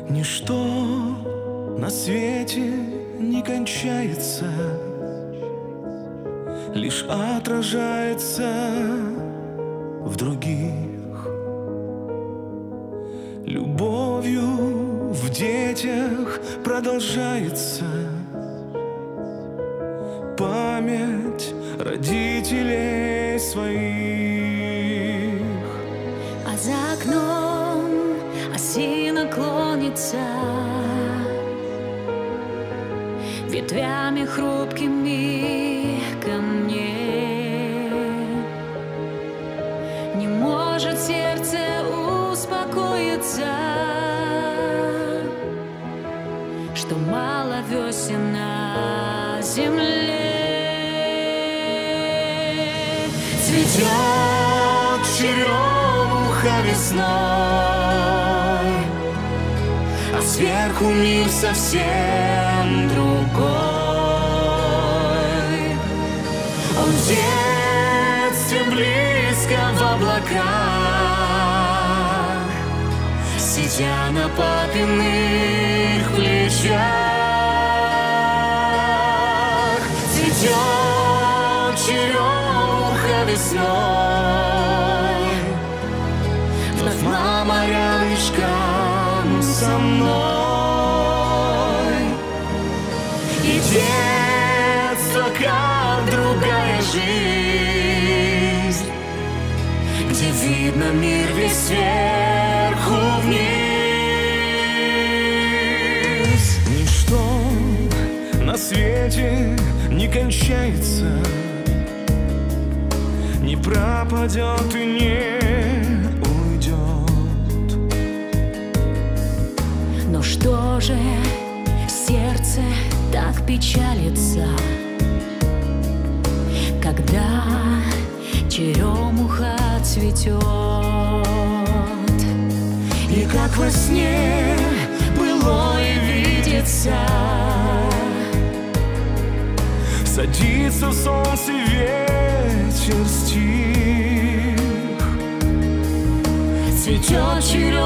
Ничто на свете не кончается, лишь отражается в других. Любовью в детях продолжается память родителей своих. А за окном осина клонится, ветвями хрупкими ко мне. Не может сердце успокоиться, что мало весен на земле. Цветет черемуха весной, а сверху мир совсем другой. Он в детстве близко в облаках, сидя на папиных плечах. Цветет черемуха весной, вновь мама рядышком со мной. И детство, как другая жизнь, где видно мир весь сверху вниз. Ничто на свете не кончается, не пропадет и не уйдет. Но что же сердце так печалится, когда черемуха цветет? И как во сне былое видится, садится солнце, ветер стих. Цветет черемуха